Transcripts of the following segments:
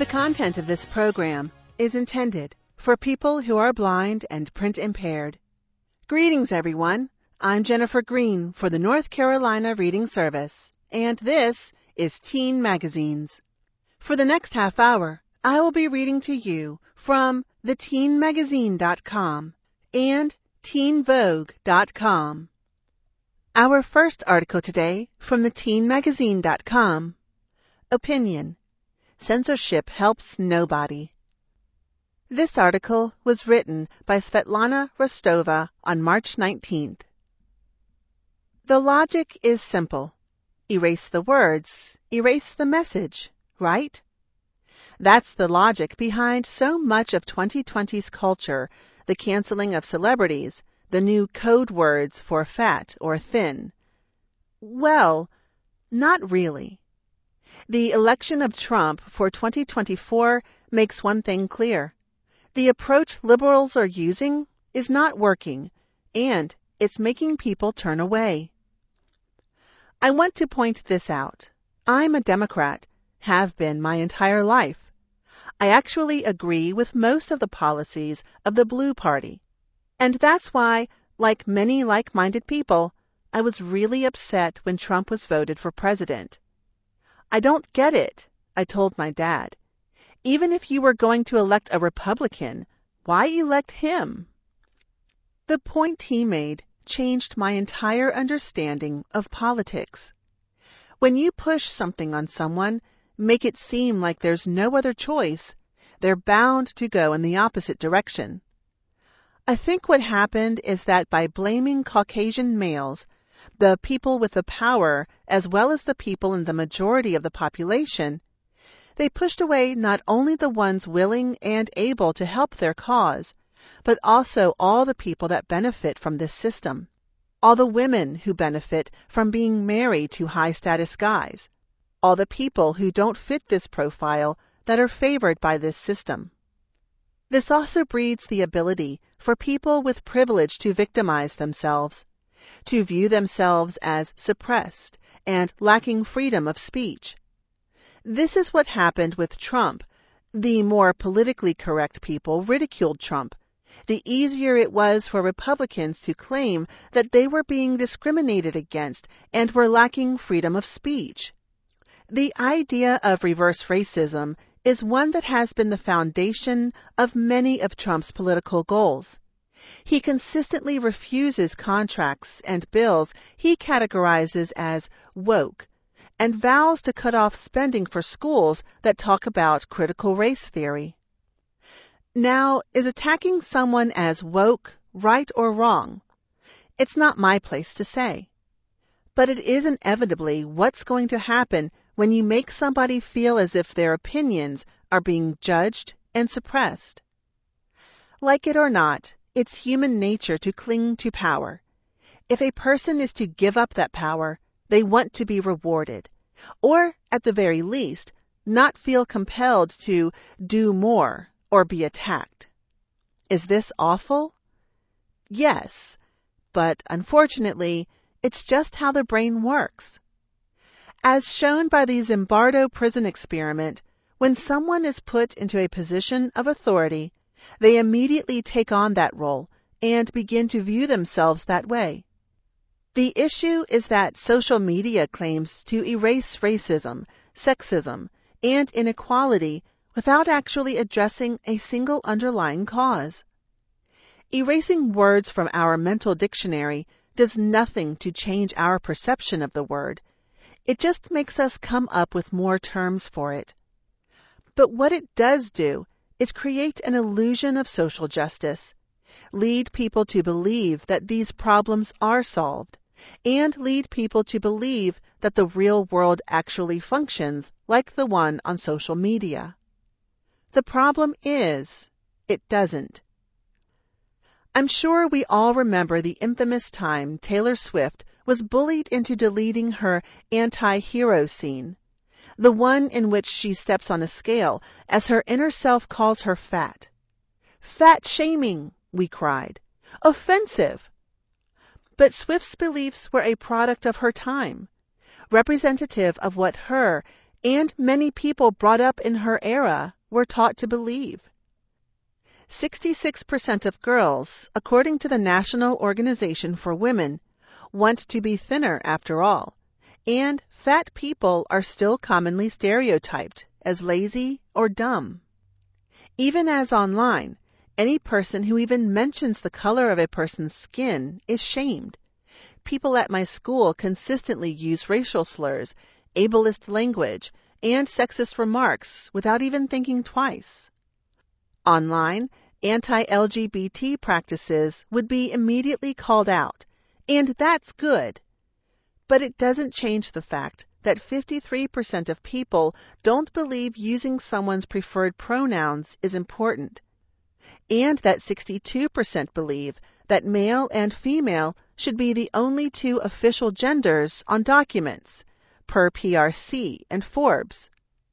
The content of this program is intended for people who are blind and print impaired. Greetings, everyone. I'm Jennifer Green for the North Carolina Reading Service, and this is Teen Magazines. For the next half hour, I will be reading to you from theteenmagazine.com and teenvogue.com. Our first article today from theteenmagazine.com. Opinion: Censorship helps nobody. This article was written by Svetlana Rostova on March 19th. The logic is simple. Erase the words, erase the message, right? That's the logic behind so much of 2020's culture, the canceling of celebrities, the new code words for fat or thin. Well, not really. The election of Trump for 2024 makes one thing clear. The approach liberals are using is not working, and it's making people turn away. I want to point this out. I'm a Democrat, have been my entire life. I actually agree with most of the policies of the Blue Party. And that's why, like many like-minded people, I was really upset when Trump was voted for president. I don't get it, I told my dad. Even if you were going to elect a Republican, why elect him? The point he made changed my entire understanding of politics. When you push something on someone, make it seem like there's no other choice, they're bound to go in the opposite direction. I think what happened is that by blaming Caucasian males, the people with the power, as well as the people in the majority of the population, they pushed away not only the ones willing and able to help their cause, but also all the people that benefit from this system, all the women who benefit from being married to high-status guys, all the people who don't fit this profile that are favored by this system. This also breeds the ability for people with privilege to victimize themselves, to view themselves as suppressed and lacking freedom of speech. This is what happened with Trump. The more politically correct people ridiculed Trump. The easier it was for Republicans to claim that they were being discriminated against and were lacking freedom of speech. The idea of reverse racism is one that has been the foundation of many of Trump's political goals. He consistently refuses contracts and bills he categorizes as woke, and vows to cut off spending for schools that talk about critical race theory. Now, is attacking someone as woke right or wrong? It's not my place to say. But it is inevitably what's going to happen when you make somebody feel as if their opinions are being judged and suppressed. Like it or not, it's human nature to cling to power. If a person is to give up that power, they want to be rewarded, or, at the very least, not feel compelled to do more or be attacked. Is this awful? Yes, but unfortunately, it's just how the brain works. As shown by the Zimbardo prison experiment, when someone is put into a position of authority, they immediately take on that role and begin to view themselves that way. The issue is that social media claims to erase racism, sexism, and inequality without actually addressing a single underlying cause. Erasing words from our mental dictionary does nothing to change our perception of the word. It just makes us come up with more terms for it. But what it does do is create an illusion of social justice, lead people to believe that these problems are solved, and lead people to believe that the real world actually functions like the one on social media. The problem is, it doesn't. I'm sure we all remember the infamous time Taylor Swift was bullied into deleting her anti-hero scene, the one in which she steps on a scale as her inner self calls her fat. Fat shaming, we cried. Offensive. But Swift's beliefs were a product of her time, representative of what her, and many people brought up in her era were taught to believe. 66% of girls, according to the National Organization for Women, want to be thinner after all, and fat people are still commonly stereotyped as lazy or dumb. Even as online, any person who even mentions the color of a person's skin is shamed. People at my school consistently use racial slurs, ableist language, and sexist remarks without even thinking twice. Online, anti-LGBT practices would be immediately called out, and that's good. But it doesn't change the fact that 53% of people don't believe using someone's preferred pronouns is important, and that 62% believe that male and female should be the only two official genders on documents, per PRC and Forbes.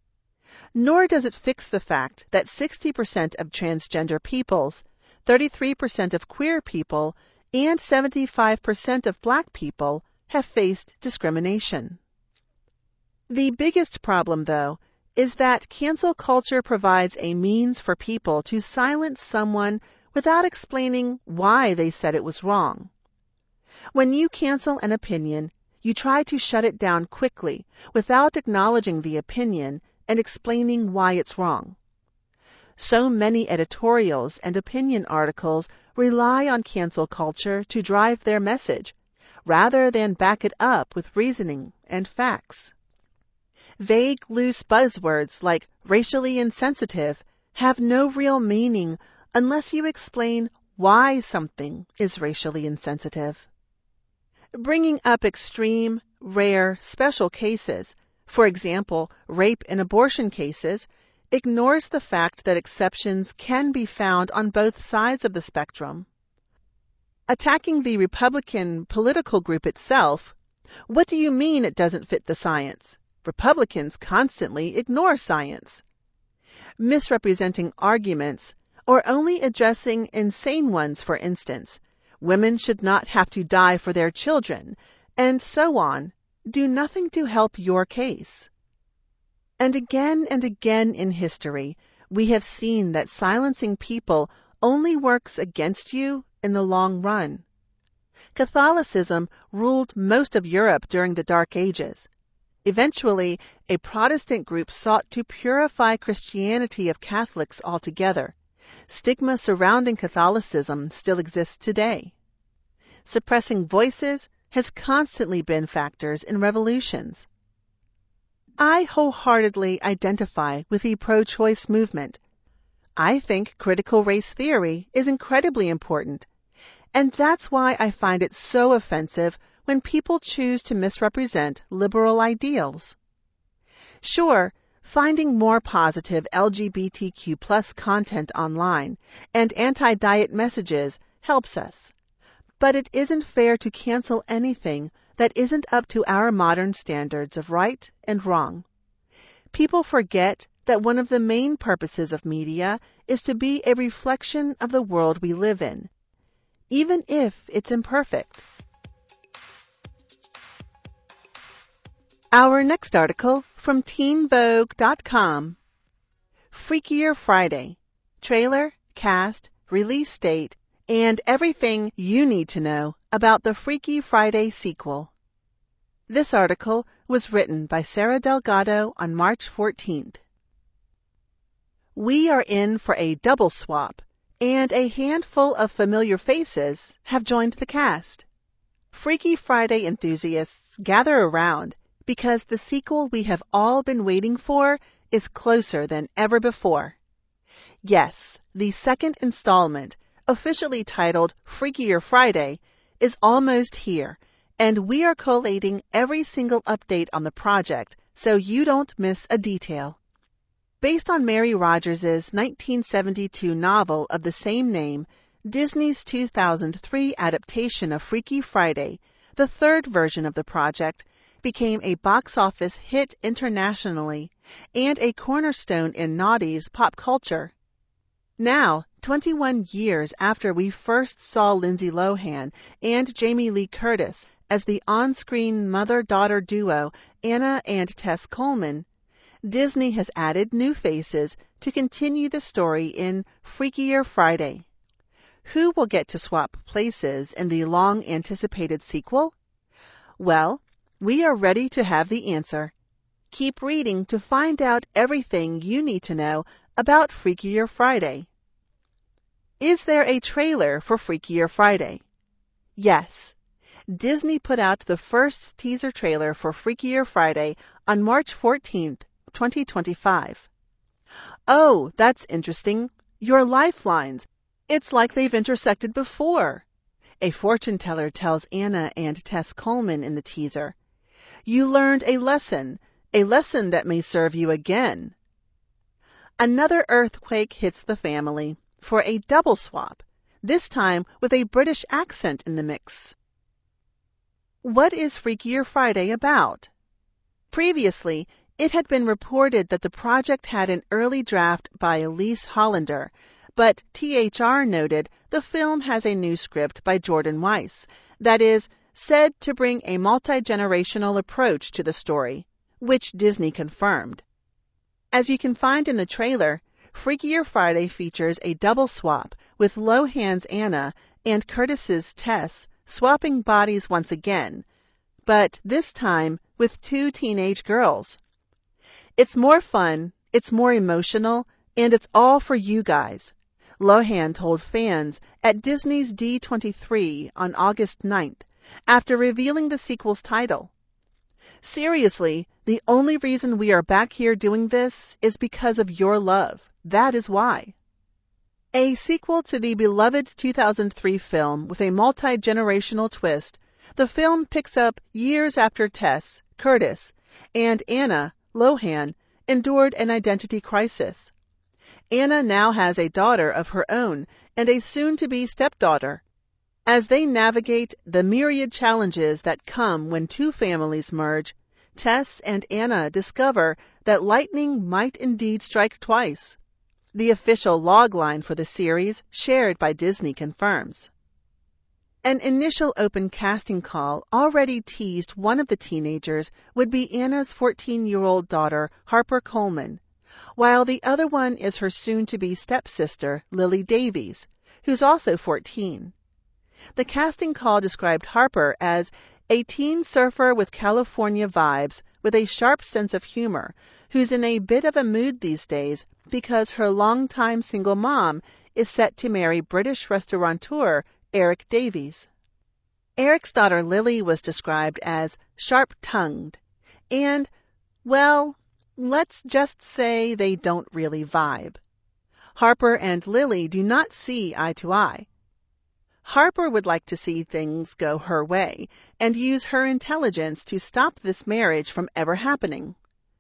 Nor does it fix the fact that 60% of transgender peoples, 33% of queer people, and 75% of Black people have faced discrimination. The biggest problem, though, is that cancel culture provides a means for people to silence someone without explaining why they said it was wrong. When you cancel an opinion, you try to shut it down quickly without acknowledging the opinion and explaining why it's wrong. So many editorials and opinion articles rely on cancel culture to drive their message, rather than back it up with reasoning and facts. Vague, loose buzzwords like racially insensitive have no real meaning unless you explain why something is racially insensitive. Bringing up extreme, rare, special cases, for example, rape and abortion cases, ignores the fact that exceptions can be found on both sides of the spectrum. Attacking the Republican political group itself, what do you mean it doesn't fit the science? Republicans constantly ignore science. Misrepresenting arguments, or only addressing insane ones, for instance, women should not have to die for their children, and so on, do nothing to help your case. And again in history, we have seen that silencing people only works against you in the long run. Catholicism ruled most of Europe during the Dark Ages. Eventually, a Protestant group sought to purify Christianity of Catholics altogether. Stigma surrounding Catholicism still exists today. Suppressing voices has constantly been factors in revolutions. I wholeheartedly identify with the pro-choice movement. I think critical race theory is incredibly important, and that's why I find it so offensive when people choose to misrepresent liberal ideals. Sure, finding more positive LGBTQ+ content online and anti-diet messages helps us, but it isn't fair to cancel anything that isn't up to our modern standards of right and wrong. People forget that one of the main purposes of media is to be a reflection of the world we live in, even if it's imperfect. Our next article from TeenVogue.com. Freakier Friday. Trailer, cast, release date, and everything you need to know about the Freaky Friday sequel. This article was written by Sarah Delgado on March 14th. We are in for a double swap, and a handful of familiar faces have joined the cast. Freaky Friday enthusiasts gather around because the sequel we have all been waiting for is closer than ever before. Yes, the second installment, officially titled Freakier Friday, is almost here, and we are collating every single update on the project so you don't miss a detail. Based on Mary Rogers' 1972 novel of the same name, Disney's 2003 adaptation of Freaky Friday, the third version of the project, became a box office hit internationally and a cornerstone in Naughty's pop culture. Now, 21 years after we first saw Lindsay Lohan and Jamie Lee Curtis as the on-screen mother-daughter duo Anna and Tess Coleman, Disney has added new faces to continue the story in Freakier Friday. Who will get to swap places in the long-anticipated sequel? Well, we are ready to have the answer. Keep reading to find out everything you need to know about Freakier Friday. Is there a trailer for Freakier Friday? Yes. Disney put out the first teaser trailer for Freakier Friday on March 14th, 2025. Oh, that's interesting. Your lifelines. It's like they've intersected before. A fortune teller tells Anna and Tess Coleman in the teaser. You learned a lesson that may serve you again. Another earthquake hits the family for a double swap, this time with a British accent in the mix. What is Freakier Friday about? Previously, it had been reported that the project had an early draft by Elise Hollander, but THR noted the film has a new script by Jordan Weiss that is said to bring a multi-generational approach to the story, which Disney confirmed. As you can find in the trailer, Freakier Friday features a double swap with Lohan's Anna and Curtis's Tess swapping bodies once again, but this time with two teenage girls. It's more fun, it's more emotional, and it's all for you guys, Lohan told fans at Disney's D23 on August 9th after revealing the sequel's title. Seriously, the only reason we are back here doing this is because of your love. That is why. A sequel to the beloved 2003 film with a multi-generational twist, the film picks up years after Tess, Curtis, and Anna, Lohan, endured an identity crisis. Anna now has a daughter of her own and a soon-to-be stepdaughter. As they navigate the myriad challenges that come when two families merge, Tess and Anna discover that lightning might indeed strike twice. The official logline for the series, shared by Disney, confirms. An initial open casting call already teased one of the teenagers would be Anna's 14-year-old daughter, Harper Coleman, while the other one is her soon-to-be stepsister, Lily Davies, who's also 14. The casting call described Harper as a teen surfer with California vibes with a sharp sense of humor, who's in a bit of a mood these days because her longtime single mom is set to marry British restaurateur Eric Davies. Eric's daughter Lily was described as sharp-tongued, and, well, let's just say they don't really vibe. Harper and Lily do not see eye to eye. Harper would like to see things go her way and use her intelligence to stop this marriage from ever happening.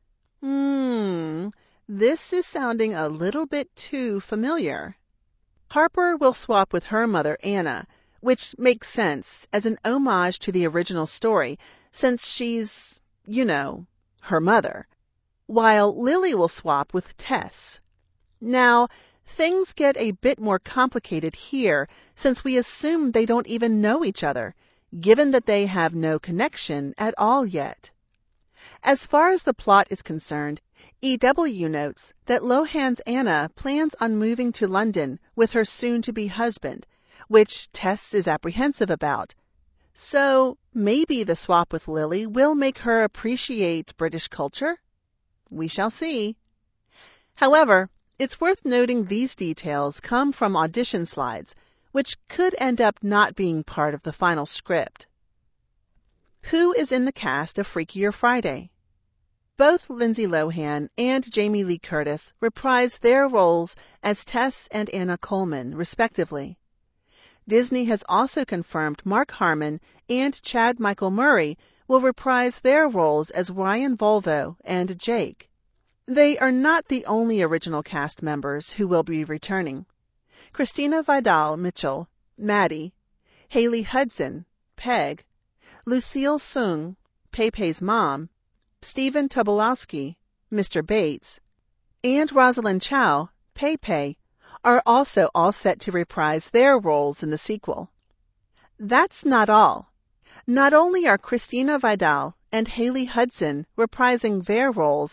This is sounding a little bit too familiar. Harper will swap with her mother, Anna, which makes sense as an homage to the original story, since she's, her mother, while Lily will swap with Tess. Now, things get a bit more complicated here, since we assume they don't even know each other, given that they have no connection at all yet. As far as the plot is concerned, EW notes that Lohan's Anna plans on moving to London with her soon-to-be husband, which Tess is apprehensive about. So maybe the swap with Lily will make her appreciate British culture? We shall see. However, it's worth noting these details come from audition slides, which could end up not being part of the final script. Who is in the cast of Freakier Friday? Both Lindsay Lohan and Jamie Lee Curtis reprise their roles as Tess and Anna Coleman, respectively. Disney has also confirmed Mark Harmon and Chad Michael Murray will reprise their roles as Ryan Volvo and Jake. They are not the only original cast members who will be returning. Christina Vidal Mitchell, Maddie, Haley Hudson, Peg, Lucille Sung, Pepe's mom, Stephen Tobolowsky, Mr. Bates, and Rosalind Chow, Pepe, are also all set to reprise their roles in the sequel. That's not all. Not only are Christina Vidal and Haley Hudson reprising their roles,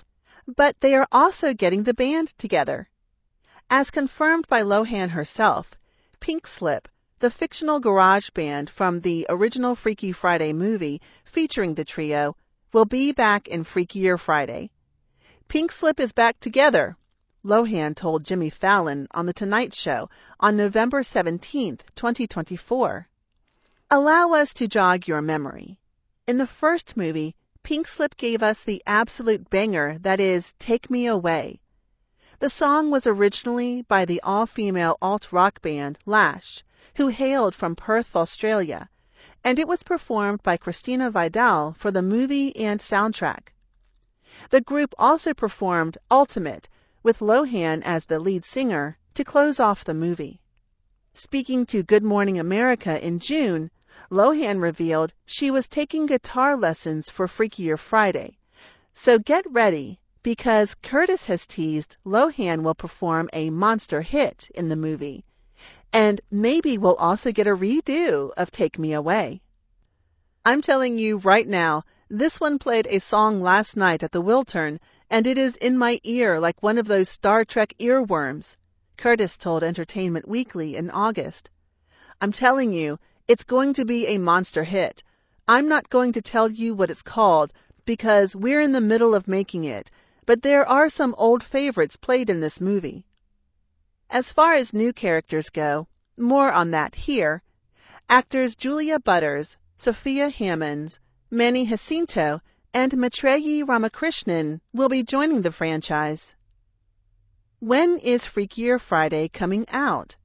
But they are also getting the band together. As confirmed by Lohan herself, Pink Slip, the fictional garage band from the original Freaky Friday movie featuring the trio, will be back in Freakier Friday. Pink Slip is back together, Lohan told Jimmy Fallon on The Tonight Show on November 17, 2024. Allow us to jog your memory. In the first movie, Pink Slip gave us the absolute banger that is Take Me Away. The song was originally by the all-female alt-rock band Lash, who hailed from Perth, Australia, and it was performed by Christina Vidal for the movie and soundtrack. The group also performed Ultimate, with Lohan as the lead singer, to close off the movie. Speaking to Good Morning America in June, Lohan revealed she was taking guitar lessons for Freakier Friday. So get ready, because Curtis has teased Lohan will perform a monster hit in the movie. And maybe we'll also get a redo of Take Me Away. I'm telling you right now, this one played a song last night at the Wiltern, and it is in my ear like one of those Star Trek earworms, Curtis told Entertainment Weekly in August. I'm telling you, it's going to be a monster hit. I'm not going to tell you what it's called, because we're in the middle of making it, but there are some old favorites played in this movie. As far as new characters go, more on that here. Actors Julia Butters, Sophia Hammonds, Manny Jacinto, and Maitreyi Ramakrishnan will be joining the franchise. When is Freakier Friday coming out?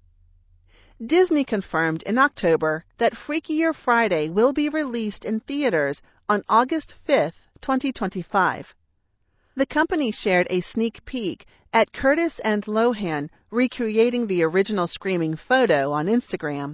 Disney confirmed in October that Freakier Friday will be released in theaters on August 5, 2025. The company shared a sneak peek at Curtis and Lohan recreating the original Screaming photo on Instagram.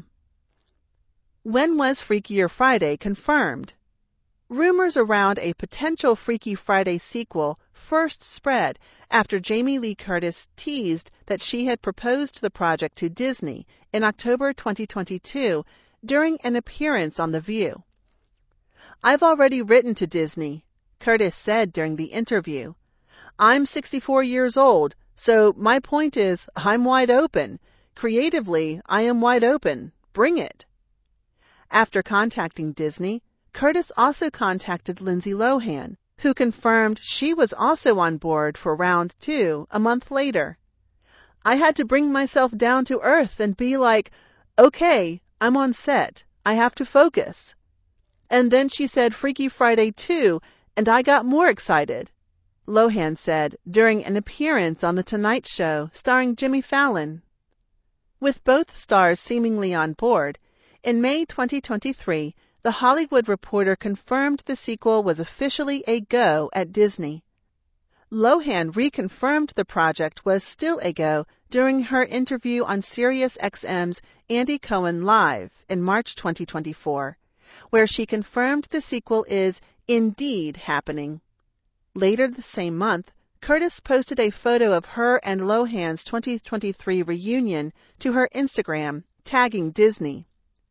When was Freakier Friday confirmed? Rumors around a potential Freaky Friday sequel first spread after Jamie Lee Curtis teased that she had proposed the project to Disney in October 2022 during an appearance on The View. "I've already written to Disney," Curtis said during the interview. "I'm 64 years old, so my point is I'm wide open. Creatively, I am wide open. Bring it." After contacting Disney, Curtis also contacted Lindsay Lohan, who confirmed she was also on board for round 2 a month later. "I had to bring myself down to earth and be like, okay, I'm on set. I have to focus." And then she said Freaky Friday 2, and I got more excited, Lohan said during an appearance on The Tonight Show starring Jimmy Fallon. With both stars seemingly on board, in May 2023, The Hollywood Reporter confirmed the sequel was officially a go at Disney. Lohan reconfirmed the project was still a go during her interview on SiriusXM's Andy Cohen Live in March 2024, where she confirmed the sequel is indeed happening. Later the same month, Curtis posted a photo of her and Lohan's 2023 reunion to her Instagram, tagging Disney.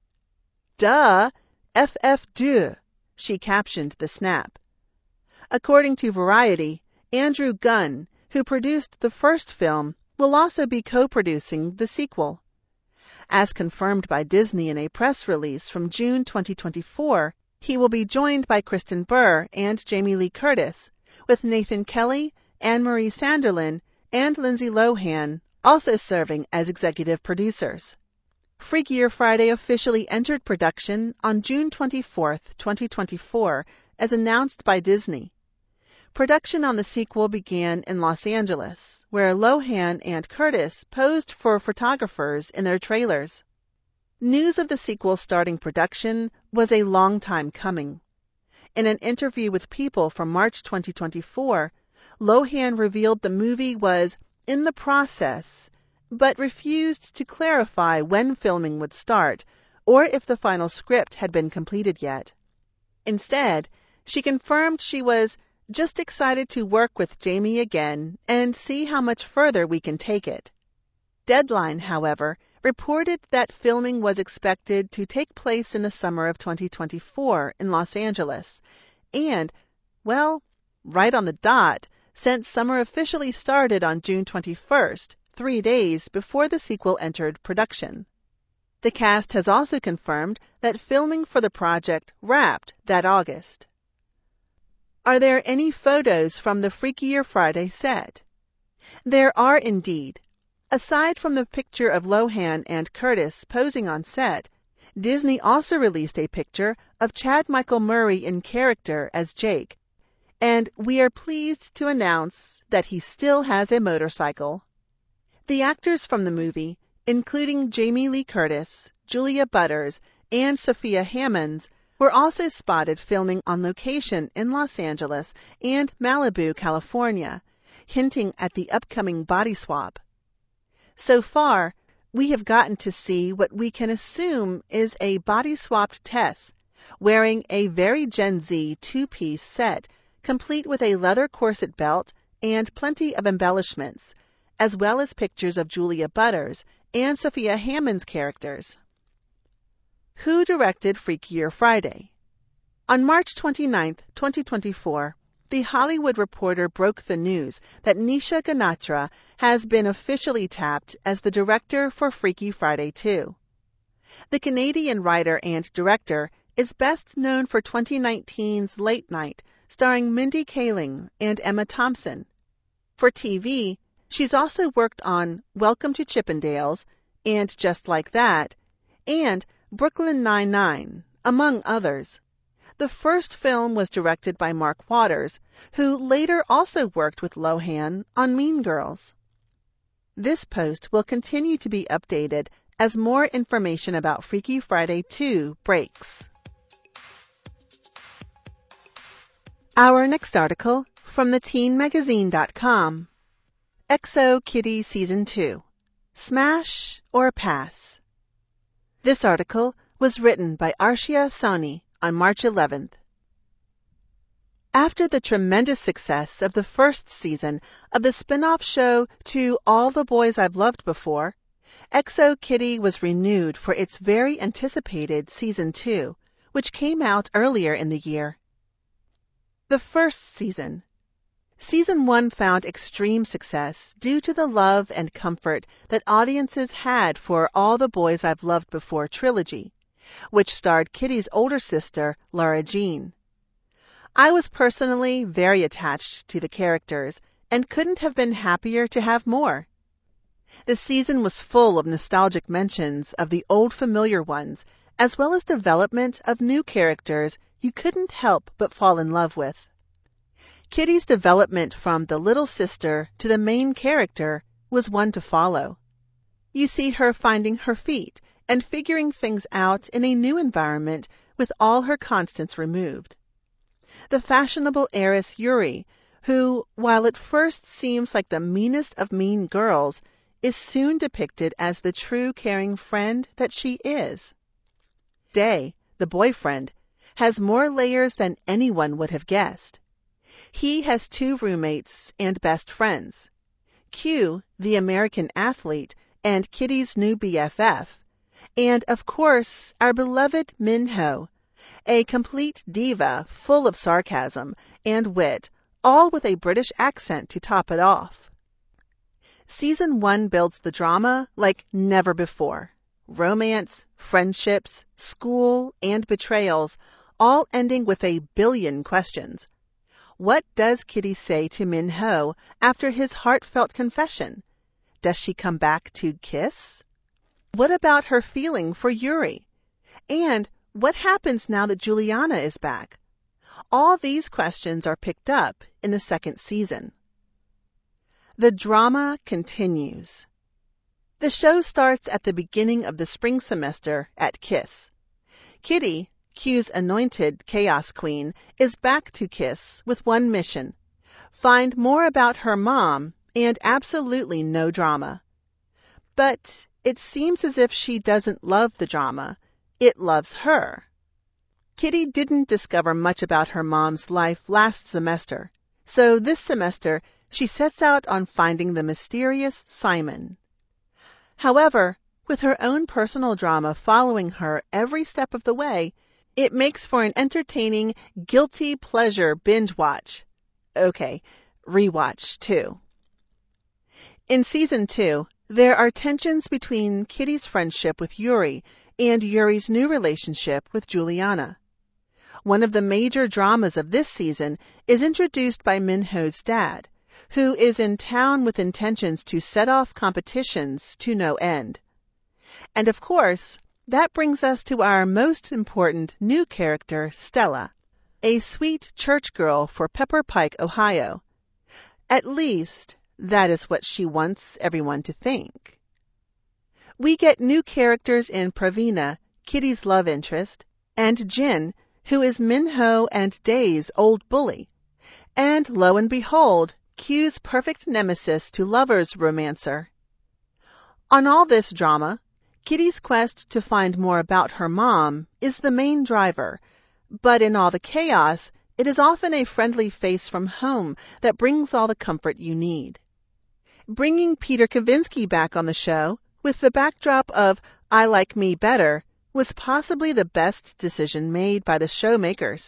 "Duh! FF2, she captioned the snap. According to Variety, Andrew Gunn, who produced the first film, will also be co-producing the sequel. As confirmed by Disney in a press release from June 2024, he will be joined by Kristen Burr and Jamie Lee Curtis, with Nathan Kelly, Anne-Marie Sanderlin, and Lindsay Lohan also serving as executive producers. Freakier Friday officially entered production on June 24, 2024, as announced by Disney. Production on the sequel began in Los Angeles, where Lohan and Curtis posed for photographers in their trailers. News of the sequel starting production was a long time coming. In an interview with People from March 2024, Lohan revealed the movie was in the process, but refused to clarify when filming would start or if the final script had been completed yet. Instead, she confirmed she was just excited to work with Jamie again and see how much further we can take it. Deadline, however, reported that filming was expected to take place in the summer of 2024 in Los Angeles, and, well, right on the dot, since summer officially started on June 21st, 3 days before the sequel entered production. The cast has also confirmed that filming for the project wrapped that August. Are there any photos from the Freakier Friday set? There are indeed. Aside from the picture of Lohan and Curtis posing on set, Disney also released a picture of Chad Michael Murray in character as Jake, and we are pleased to announce that he still has a motorcycle. The actors from the movie, including Jamie Lee Curtis, Julia Butters, and Sophia Hammonds, were also spotted filming on location in Los Angeles and Malibu, California, hinting at the upcoming body swap. So far, we have gotten to see what we can assume is a body-swapped Tess, wearing a very Gen Z two-piece set, complete with a leather corset belt and plenty of embellishments, as well as pictures of Julia Butters and Sophia Hammond's characters. Who directed Freakier Friday? On March 29, 2024, The Hollywood Reporter broke the news that Nisha Ganatra has been officially tapped as the director for Freaky Friday 2. The Canadian writer and director is best known for 2019's Late Night, starring Mindy Kaling and Emma Thompson. For TV, she's also worked on Welcome to Chippendales and Just Like That, and Brooklyn Nine-Nine, among others. The first film was directed by Mark Waters, who later also worked with Lohan on Mean Girls. This post will continue to be updated as more information about Freaky Friday 2 breaks. Our next article from theteenmagazine.com. EXO Kitty Season 2. Smash or Pass? This article was written by Arshia Soni on March 11th. After the tremendous success of the first season of the spin-off show To All the Boys I've Loved Before, EXO Kitty was renewed for its very anticipated Season 2, which came out earlier in the year. The first season. Season 1 found extreme success due to the love and comfort that audiences had for All the Boys I've Loved Before trilogy, which starred Kitty's older sister, Lara Jean. I was personally very attached to the characters and couldn't have been happier to have more. The season was full of nostalgic mentions of the old familiar ones, as well as development of new characters you couldn't help but fall in love with. Kitty's development from the little sister to the main character was one to follow. You see her finding her feet and figuring things out in a new environment with all her constants removed. The fashionable heiress Yuri, who, while at first seems like the meanest of mean girls, is soon depicted as the true caring friend that she is. Day, the boyfriend, has more layers than anyone would have guessed. He has 2 roommates and best friends. Q, the American athlete, and Kitty's new BFF, and, of course, our beloved Minho, a complete diva full of sarcasm and wit, all with a British accent to top it off. Season 1 builds the drama like never before. Romance, friendships, school, and betrayals, all ending with a billion questions. What does Kitty say to Minho after his heartfelt confession? Does she come back to kiss? What about her feeling for Yuri? And what happens now that Juliana is back? All these questions are picked up in the second season. The drama continues. The show starts at the beginning of the spring semester at Kiss. Kitty, Q's anointed chaos queen, is back to Kiss with one mission: find more about her mom and absolutely no drama. But it seems as if she doesn't love the drama. It loves her. Kitty didn't discover much about her mom's life last semester, so this semester she sets out on finding the mysterious Simon. However, with her own personal drama following her every step of the way, it makes for an entertaining, guilty pleasure binge watch. Okay, rewatch, too. In Season 2, there are tensions between Kitty's friendship with Yuri and Yuri's new relationship with Juliana. One of the major dramas of this season is introduced by Minho's dad, who is in town with intentions to set off competitions to no end. And of course, that brings us to our most important new character, Stella, a sweet church girl for Pepper Pike, Ohio. At least, that is what she wants everyone to think. We get new characters in Pravina, Kitty's love interest, and Jin, who is Minho and Day's old bully. And lo and behold, Q's perfect nemesis to Lover's romancer. On all this drama, Kitty's quest to find more about her mom is the main driver, but in all the chaos, it is often a friendly face from home that brings all the comfort you need. Bringing Peter Kavinsky back on the show, with the backdrop of I Like Me Better, was possibly the best decision made by the show makers.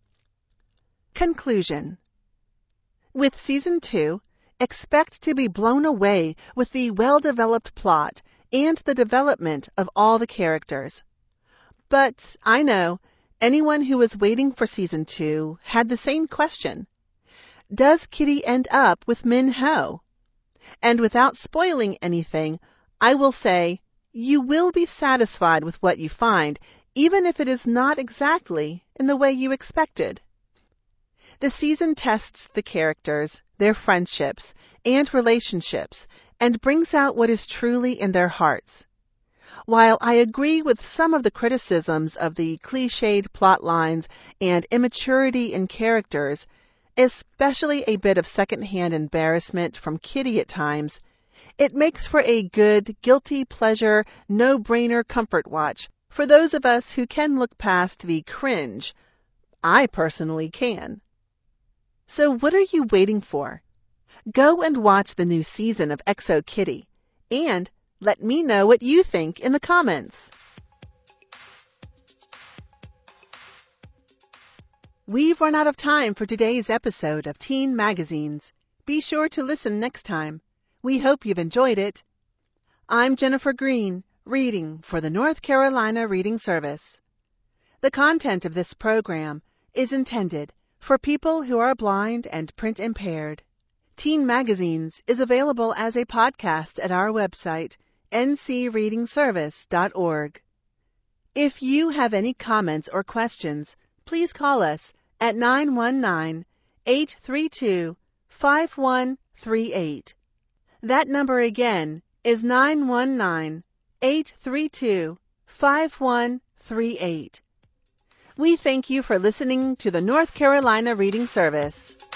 Conclusion. With Season 2, expect to be blown away with the well-developed plot and the development of all the characters. But I know anyone who was waiting for Season 2 had the same question. Does Kitty end up with Minho? And without spoiling anything, I will say you will be satisfied with what you find, even if it is not exactly in the way you expected. The season tests the characters, their friendships, and relationships, and brings out what is truly in their hearts. While I agree with some of the criticisms of the cliched plot lines and immaturity in characters, especially a bit of second-hand embarrassment from Kitty at times, it makes for a good, guilty pleasure, no-brainer comfort watch for those of us who can look past the cringe. I personally can. So what are you waiting for? Go and watch the new season of XO Kitty, and let me know what you think in the comments. We've run out of time for today's episode of Teen Magazines. Be sure to listen next time. We hope you've enjoyed it. I'm Jennifer Green, reading for the North Carolina Reading Service. The content of this program is intended for people who are blind and print impaired. Teen Magazines is available as a podcast at our website, ncreadingservice.org. If you have any comments or questions, please call us at 919-832-5138. That number again is 919-832-5138. We thank you for listening to the North Carolina Reading Service.